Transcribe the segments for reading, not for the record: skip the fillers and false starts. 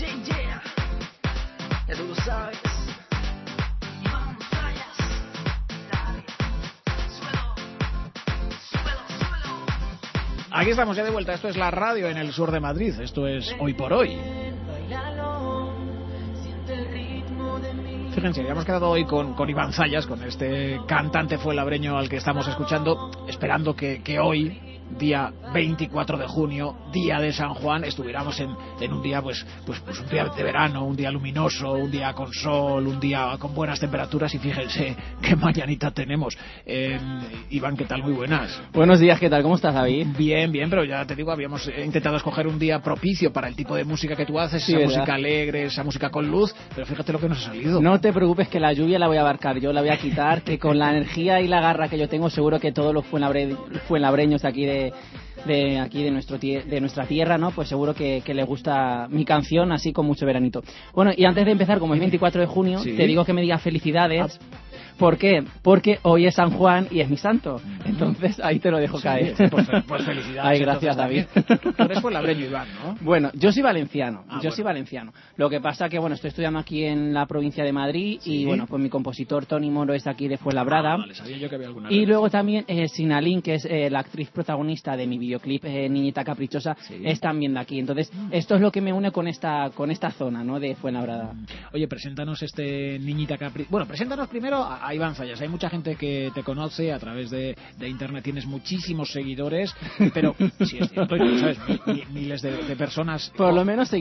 yeah. Ya tú lo sabes. Iván Zayas. Dale. Suelo. Aquí estamos ya de vuelta. Esto es la radio en el sur de Madrid. Esto es Hoy por Hoy. Fíjense, ya hemos quedado hoy con Iván Zayas, con este cantante fuenlabreño al que estamos escuchando, esperando que hoy, día 24 de junio, día de San Juan, estuviéramos en un día pues un día de verano, un día luminoso, un día con sol, un día con buenas temperaturas, y fíjense qué mañanita tenemos. Iván, ¿qué tal? Muy buenas. Buenos días, ¿qué tal? ¿Cómo estás, David? Bien, pero ya te digo, habíamos intentado escoger un día propicio para el tipo de música que tú haces, sí, esa ¿verdad? música alegre, esa música con luz, pero fíjate lo que nos ha salido. No te preocupes, que la lluvia la voy a abarcar, yo la voy a quitar, que con la energía y la garra que yo tengo, seguro que todos los fuenlabreños aquí de nuestra tierra, ¿no? Pues seguro que les gusta mi canción, así con mucho veranito. Bueno, y antes de empezar, como es 24 de junio, sí, te digo que me digas felicidades. ¿Por qué? Porque hoy es San Juan y es mi santo. Entonces ahí te lo dejo caer. Pues felicidades. Ay, gracias, David. Tú eres fuenlabreño, Iván, ¿no? Bueno, yo soy valenciano. Bueno. Soy valenciano. Lo que pasa que, bueno, estoy estudiando aquí en la provincia de Madrid, ¿sí? Y, bueno, pues mi compositor Toni Moro es aquí de Fuenlabrada. Vale, sabía yo que había alguna Y red. luego también Sinalín, que es la actriz protagonista de mi videoclip Niñita Caprichosa, ¿sí? Es también de aquí. Entonces, esto es lo que me une con esta zona, ¿no? De Fuenlabrada. Oye, preséntanos este Niñita Caprichosa. Bueno, preséntanos primero a Iván Zayas. Hay mucha gente que te conoce a través de internet, tienes muchísimos seguidores, pero sí es cierto, y sabes, miles de personas. Por lo menos se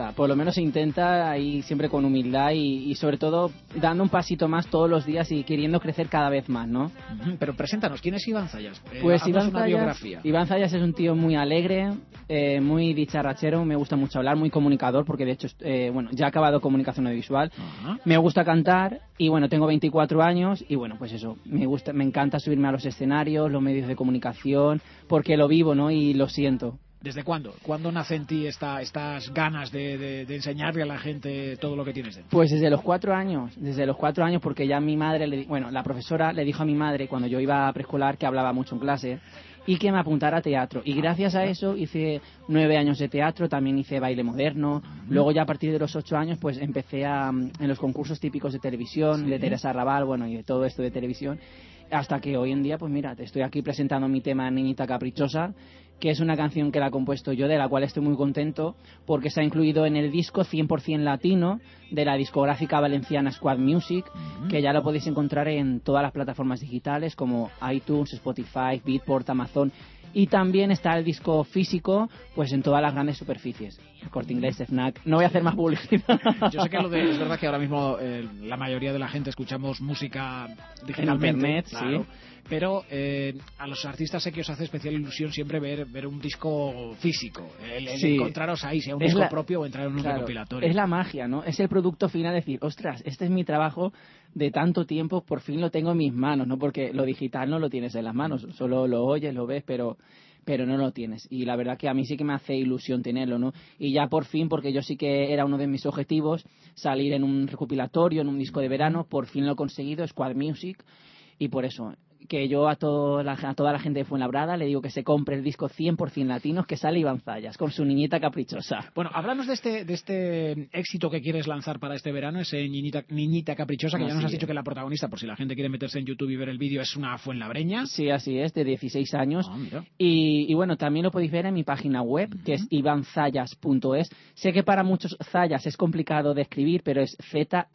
intenta ahí siempre con humildad y sobre todo dando un pasito más todos los días y queriendo crecer cada vez más, ¿no? Pero preséntanos, ¿quién es Iván Zayas? Pues Biografía. Iván Zayas es un tío muy alegre, muy dicharrachero, me gusta mucho hablar, muy comunicador, porque de hecho ya he acabado comunicación audiovisual. Ajá. Me gusta cantar y bueno, tengo 24 años y bueno, pues eso, me encanta subirme a los escenarios, los medios de comunicación, porque lo vivo, ¿no? Y lo siento. ¿Desde cuándo? ¿Cuándo nace en ti estas ganas de enseñarle a la gente todo lo que tienes dentro? Pues desde los 4 años, porque ya mi madre, la profesora le dijo a mi madre cuando yo iba a preescolar que hablaba mucho en clase y que me apuntara a teatro. Y gracias a eso hice 9 años de teatro, también hice baile moderno. Luego ya a partir de los 8 años pues empecé en los concursos típicos de televisión, ¿sí? de Teresa Raval, bueno, y de todo esto de televisión. Hasta que hoy en día, pues mira, te estoy aquí presentando mi tema Niñita Caprichosa, que es una canción que la he compuesto yo, de la cual estoy muy contento, porque se ha incluido en el disco 100% latino de la discográfica valenciana Squad Music, que ya lo podéis encontrar en todas las plataformas digitales como iTunes, Spotify, Beatport, Amazon. Y también está el disco físico, pues en todas las grandes superficies. El Corte Inglés, Fnac. No voy a hacer más publicidad. Yo sé que es verdad que ahora mismo la mayoría de la gente escuchamos música digitalmente. En internet, claro, sí. Pero a los artistas sé que os hace especial ilusión siempre ver un disco físico. El Sí. encontraros ahí, sea un disco propio o entrar en un recopilatorio. Es la magia, ¿no? Es el producto final, decir, ostras, este es mi trabajo de tanto tiempo, por fin lo tengo en mis manos, ¿no? Porque lo digital no lo tienes en las manos, solo lo oyes, lo ves, pero no lo tienes. Y la verdad que a mí sí que me hace ilusión tenerlo, ¿no? Y ya por fin, porque yo sí que era uno de mis objetivos, salir en un recopilatorio, en un disco de verano, por fin lo he conseguido, Squad Music, y por eso que yo a toda la gente de Fuenlabrada le digo que se compre el disco 100% latinos que sale Iván Zayas con su Niñita Caprichosa. Bueno, háblanos de este éxito que quieres lanzar para este verano, ese Niñita Caprichosa, que ya nos has dicho que la protagonista, por si la gente quiere meterse en YouTube y ver el vídeo, es una fuenlabreña. Sí, así es, de 16 años. Mira. Y bueno, también lo podéis ver en mi página web, que es ivanzayas.es. Sé que para muchos Zayas es complicado de escribir, pero es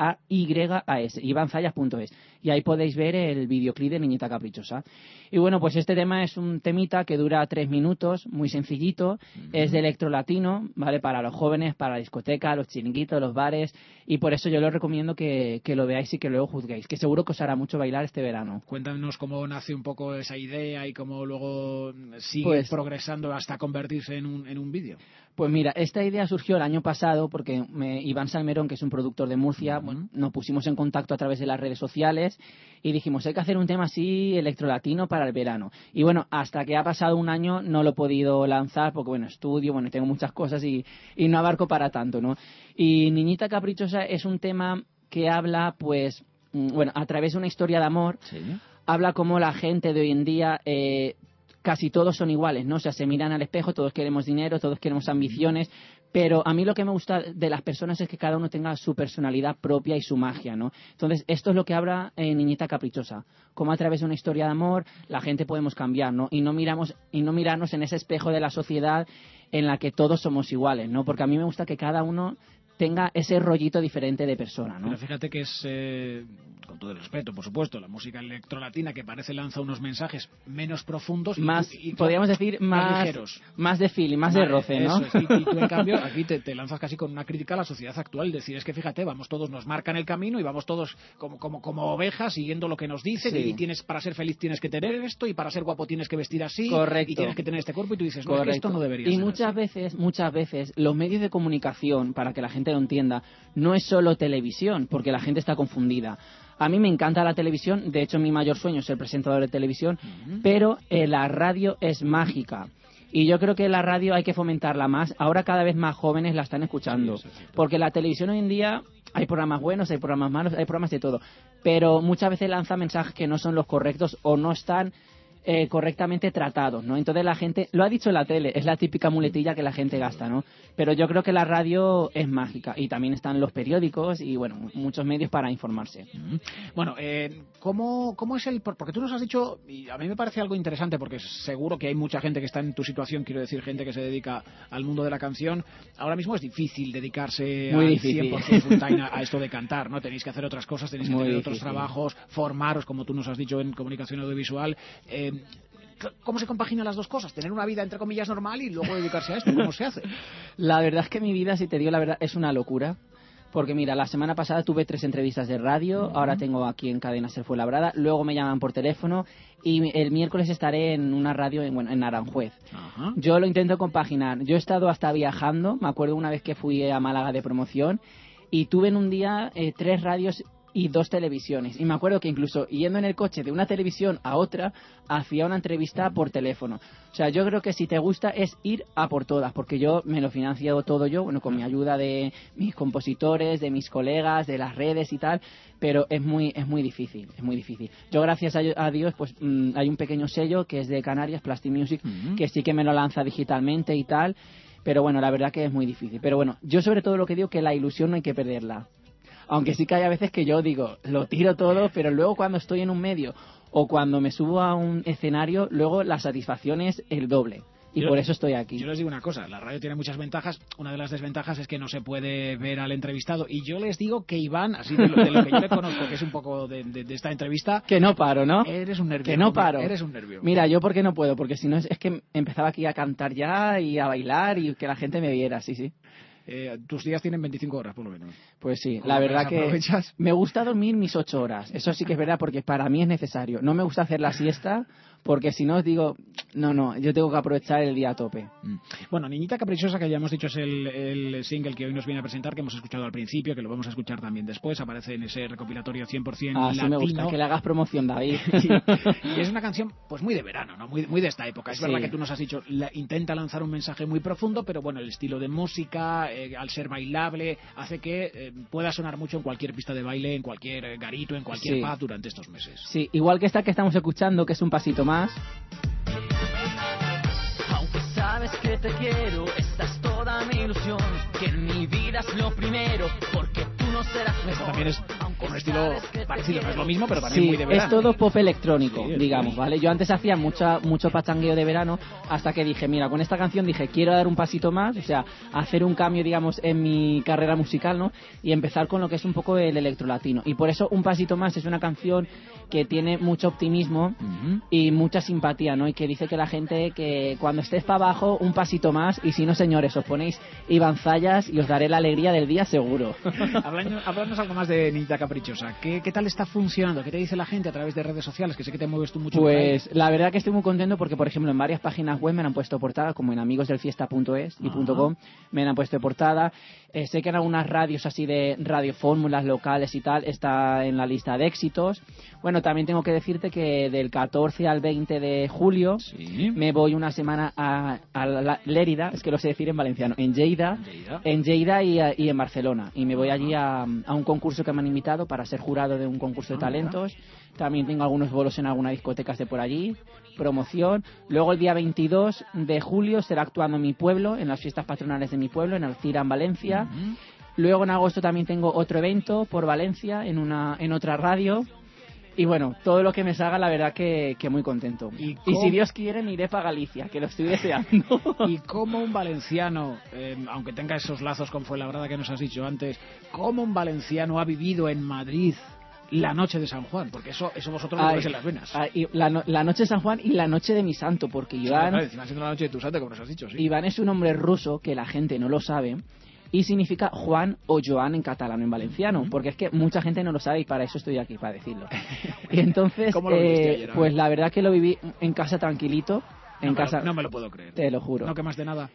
Z-A-Y-A-S, ivanzayas.es. Y ahí podéis ver el videoclip de Niñita Caprichosa. Y bueno, pues este tema es un temita que dura 3 minutos, muy sencillito, es de electro latino, ¿vale? Para los jóvenes, para la discoteca, los chiringuitos, los bares, y por eso yo lo recomiendo que lo veáis y que luego juzguéis, que seguro que os hará mucho bailar este verano. Cuéntanos cómo nace un poco esa idea y cómo luego sigue progresando hasta convertirse en un vídeo. Pues mira, esta idea surgió el año pasado porque Iván Salmerón, que es un productor de Murcia, bueno, nos pusimos en contacto a través de las redes sociales y dijimos, hay que hacer un tema así electrolatino para el verano. Y bueno, hasta que ha pasado un año no lo he podido lanzar porque, bueno, estudio, bueno, tengo muchas cosas y no abarco para tanto, ¿no? Y Niñita Caprichosa es un tema que habla, pues, bueno, a través de una historia de amor, habla cómo la gente de hoy en día casi todos son iguales, ¿no? O sea, se miran al espejo, todos queremos dinero, todos queremos ambiciones, pero a mí lo que me gusta de las personas es que cada uno tenga su personalidad propia y su magia, ¿no? Entonces, esto es lo que habla Niñita Caprichosa, cómo a través de una historia de amor la gente podemos cambiar, ¿no? Y no mirarnos en ese espejo de la sociedad en la que todos somos iguales, ¿no? Porque a mí me gusta que cada uno tenga ese rollito diferente de persona, ¿no? Pero fíjate que es, con todo el respeto, por supuesto, la música electrolatina que parece lanza unos mensajes menos profundos más, y podríamos decir, más ligeros. Más de feeling, más de roce, ¿no? Eso es. Y tú, en cambio, aquí te lanzas casi con una crítica a la sociedad actual. Decir, es que fíjate, vamos todos, nos marcan el camino y vamos todos como ovejas siguiendo lo que nos dicen. Sí. Y para ser feliz tienes que tener esto, y para ser guapo tienes que vestir así. Correcto. Y tienes que tener este cuerpo, y tú dices, no, es que Correcto. esto no debería y ser muchas veces los medios de comunicación, para que la gente lo entienda, no es solo televisión, porque la gente está confundida. A mí me encanta la televisión, de hecho mi mayor sueño es ser presentador de televisión, pero la radio es mágica. Y yo creo que la radio hay que fomentarla más. Ahora cada vez más jóvenes la están escuchando. Sí, eso es cierto. Porque la televisión hoy en día hay programas buenos, hay programas malos, hay programas de todo. Pero muchas veces lanza mensajes que no son los correctos o no están correctamente tratados, ¿no? Entonces la gente, lo ha dicho la tele, es la típica muletilla que la gente gasta, ¿no? Pero yo creo que la radio es mágica y también están los periódicos y, bueno, muchos medios para informarse. Bueno, ¿cómo es el...? Porque tú nos has dicho, y a mí me parece algo interesante, porque seguro que hay mucha gente que está en tu situación, quiero decir, gente que se dedica al mundo de la canción. Ahora mismo es difícil dedicarse Muy al difícil. 100% full time a esto de cantar, ¿no? Tenéis que hacer otras cosas, tenéis que Muy tener difícil. otros trabajos, formaros, como tú nos has dicho, en comunicación audiovisual. ¿Cómo se compaginan las dos cosas? Tener una vida, entre comillas, normal y luego dedicarse a esto. ¿Cómo se hace? La verdad es que mi vida, si te digo la verdad, es una locura. Porque mira, la semana pasada tuve 3 entrevistas de radio, ahora tengo aquí en Cadena Ser Fuenlabrada, luego me llaman por teléfono y el miércoles estaré en una radio en Aranjuez. Ajá. Yo lo intento compaginar. Yo he estado hasta viajando, me acuerdo una vez que fui a Málaga de promoción y tuve en un día 3 radios y 2 televisiones. Y me acuerdo que incluso yendo en el coche de una televisión a otra, hacía una entrevista por teléfono. O sea, yo creo que si te gusta es ir a por todas, porque yo me lo financio todo yo, bueno, con mi ayuda de mis compositores, de mis colegas, de las redes y tal, pero es muy difícil, es muy difícil. Yo, gracias a Dios, pues hay un pequeño sello que es de Canarias, Plastic Music, que sí que me lo lanza digitalmente y tal, pero bueno, la verdad que es muy difícil. Pero bueno, yo sobre todo lo que digo que la ilusión no hay que perderla. Aunque sí que hay a veces que yo digo, lo tiro todo, pero luego cuando estoy en un medio o cuando me subo a un escenario, luego la satisfacción es el doble. Y por eso estoy aquí. Yo les digo una cosa, la radio tiene muchas ventajas. Una de las desventajas es que no se puede ver al entrevistado. Y yo les digo que Iván, así de lo que yo le conozco, que es un poco de esta entrevista... Que no paro, ¿no? Eres un nervio. Que no paro. Eres un nervio. Mira, yo porque no puedo, porque si no es que empezaba aquí a cantar ya y a bailar y que la gente me viera, sí. Tus días tienen 25 horas, por lo menos. Pues sí, ¿Cómo la las verdad que aprovechas? me gusta dormir mis 8 horas. Eso sí que es verdad, porque para mí es necesario. No me gusta hacer la siesta, porque si no os digo, no, yo tengo que aprovechar el día a tope. Bueno, Niñita Caprichosa, que ya hemos dicho es el single que hoy nos viene a presentar, que hemos escuchado al principio, que lo vamos a escuchar también después, aparece en ese recopilatorio 100% Así latino. me gusta, que le hagas promoción, David. y es una canción pues muy de verano, ¿no? Muy de esta época. Es Sí. verdad que tú nos has dicho, intenta lanzar un mensaje muy profundo, pero bueno, el estilo de música, al ser bailable, hace que pueda sonar mucho en cualquier pista de baile, en cualquier garito, en cualquier Sí. pub durante estos meses. Sí, igual que esta que estamos escuchando, que es un pasito más. Aunque sabes que te quiero, esta es toda mi ilusión, que en mi vida es lo primero, porque tú no serás Esto mejor. también es con un estilo parecido, no es lo mismo, pero también Sí, muy de verano. es todo pop electrónico, Sí, es digamos, verdad. ¿vale? Yo antes hacía mucho pachangueo de verano, hasta que dije, mira, con esta canción dije, quiero dar un pasito más, o sea, hacer un cambio, digamos, en mi carrera musical, ¿no? Y empezar con lo que es un poco el electrolatino. Y por eso Un Pasito Más es una canción que tiene mucho optimismo y mucha simpatía, ¿no? Y que dice que la gente, que cuando estés para abajo, un pasito más, y si no, señores, os ponéis Iván Zayas y os daré la alegría del día seguro. Háblanos algo más de Niñita Caprichosa. ¿Qué tal está funcionando? ¿Qué te dice la gente a través de redes sociales? Que sé que te mueves tú mucho. Pues la verdad que estoy muy contento porque, por ejemplo, en varias páginas web me han puesto portada, como en amigosdelfiesta.es y .com, me han puesto portada. Sé que en algunas radios así de radiofórmulas locales y tal está en la lista de éxitos. Bueno, también tengo que decirte que del 14 al 20 de julio Sí. me voy una semana a Lérida, es que lo sé decir en valenciano, en Lleida y en Barcelona. Y me voy allí a un concurso que me han invitado para ser jurado de un concurso de talentos. También tengo algunos bolos en algunas discotecas de por allí, promoción. Luego el día 22 de julio será actuando en mi pueblo, en las fiestas patronales de mi pueblo, en Alcira, en Valencia. Luego en agosto también tengo otro evento por Valencia, en otra radio. Y bueno, todo lo que me salga, la verdad que muy contento. Y si Dios quiere, me iré para Galicia, que lo estoy deseando. Y como un valenciano, aunque tenga esos lazos con Fuenlabrada que nos has dicho antes, ¿cómo un valenciano ha vivido en Madrid la noche de San Juan? Porque eso vosotros lo tenéis en las venas. Y la noche de San Juan y la noche de mi santo, porque Iván... Claro, encima siendo la noche de tu santo, como nos has dicho, sí. Iván es un nombre ruso que la gente no lo sabe. Y significa Juan o Joan en catalán, en valenciano, porque es que mucha gente no lo sabe y para eso estoy aquí, para decirlo. Y entonces, ¿cómo lo viviste ayer, pues la verdad que lo viví en casa tranquilito. No me lo puedo creer. Te lo juro. ¿No quemaste nada?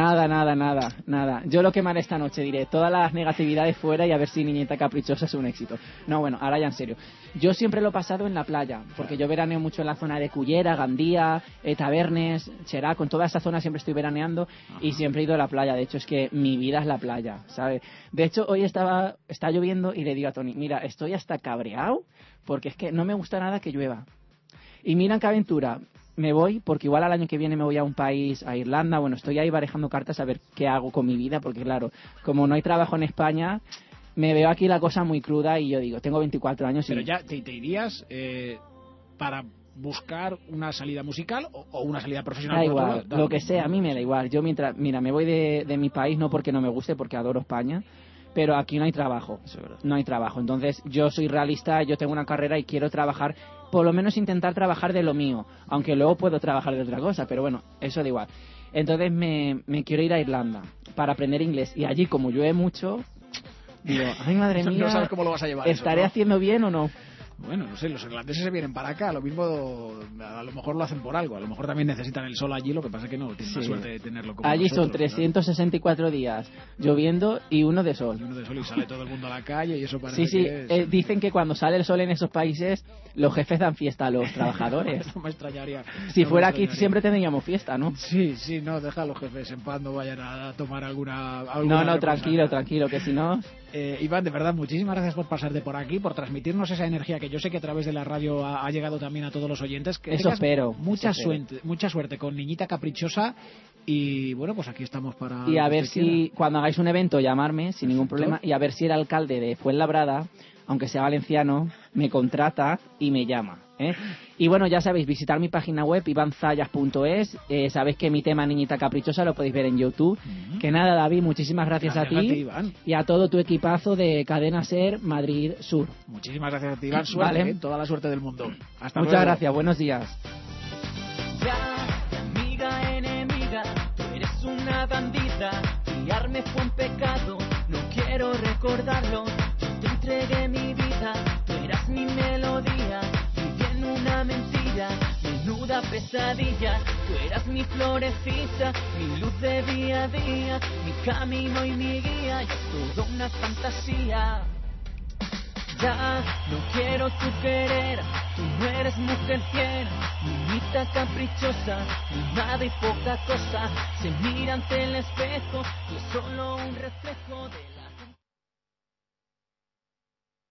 Nada. Yo lo quemaré esta noche, diré todas las negatividades fuera y a ver si Niñita Caprichosa es un éxito. No, bueno, ahora ya en serio. Yo siempre lo he pasado en la playa, porque yo veraneo mucho en la zona de Cullera, Gandía, Tabernes, Cheraco, en toda esa zona siempre estoy veraneando. Y siempre he ido a la playa. De hecho, es que mi vida es la playa, ¿sabes? De hecho, hoy está lloviendo y le digo a Tony, mira, estoy hasta cabreado porque es que no me gusta nada que llueva. Y mira qué aventura. Me voy, porque igual al año que viene me voy a un país, a Irlanda. Bueno, estoy ahí barajando cartas a ver qué hago con mi vida, porque claro, como no hay trabajo en España, me veo aquí la cosa muy cruda y yo digo, tengo 24 años y... Pero ya te irías para buscar una salida musical o una salida profesional. Da igual, lo que sea, a mí me da igual. Yo me voy de mi país no porque no me guste, porque adoro España. Pero aquí no hay trabajo, no hay trabajo. Entonces yo soy realista, yo tengo una carrera y quiero trabajar, por lo menos intentar trabajar de lo mío, aunque luego puedo trabajar de otra cosa, pero bueno, eso da igual. Entonces me quiero ir a Irlanda para aprender inglés y allí como llueve mucho, digo, ay madre mía, no sabes cómo lo vas a llevar. ¿estaré eso, ¿no? haciendo bien o no? Bueno, no sé, los irlandeses se vienen para acá, lo mismo, a lo mejor lo hacen por algo, a lo mejor también necesitan el sol allí, lo que pasa es que no tienen la suerte de tenerlo como allí nosotros, son 364 días lloviendo y uno de sol. Y uno de sol y sale todo el mundo a la calle y eso parece que es... dicen que cuando sale el sol en esos países, los jefes dan fiesta a los trabajadores. No me extrañaría. Si fuera aquí siempre tendríamos fiesta, ¿no? Sí, no, deja a los jefes en paz, no vayan a tomar alguna No, tranquilo, que si no... Iván, de verdad, muchísimas gracias por pasarte por aquí, por transmitirnos esa energía que yo sé que a través de la radio ha llegado también a todos los oyentes. Que eso espero. Mucha suerte con Niñita Caprichosa y bueno, pues aquí estamos para... Y a ver si cuando hagáis un evento llamarme sin ningún problema y a ver si el alcalde de Fuenlabrada, aunque sea valenciano, me contrata y me llama. Y bueno, ya sabéis, visitar mi página web ivanzayas.es. Sabéis que mi tema Niñita Caprichosa lo podéis ver en YouTube. Que nada, David, muchísimas gracias a ti, Iván. Y a todo tu equipazo de Cadena Ser Madrid Sur. Muchísimas gracias a ti, Iván. Suerte, vale. Toda la suerte del mundo. Hasta Muchas luego. gracias, buenos días. Ya, amiga, enemiga, tú eres una bandida. Fiarme fue un pecado, no quiero recordarlo. Yo te entregué mi vida, tú eras mi melodía. Viví en una mentira, menuda pesadilla. Tú eras mi florecita, mi luz de día a día, mi camino y mi guía. Y es toda una fantasía. Ya no quiero tu querer, tú no eres mujer fiel, niñita caprichosa, ni nada y poca cosa. Se mira ante el espejo y es solo un reflejo de la...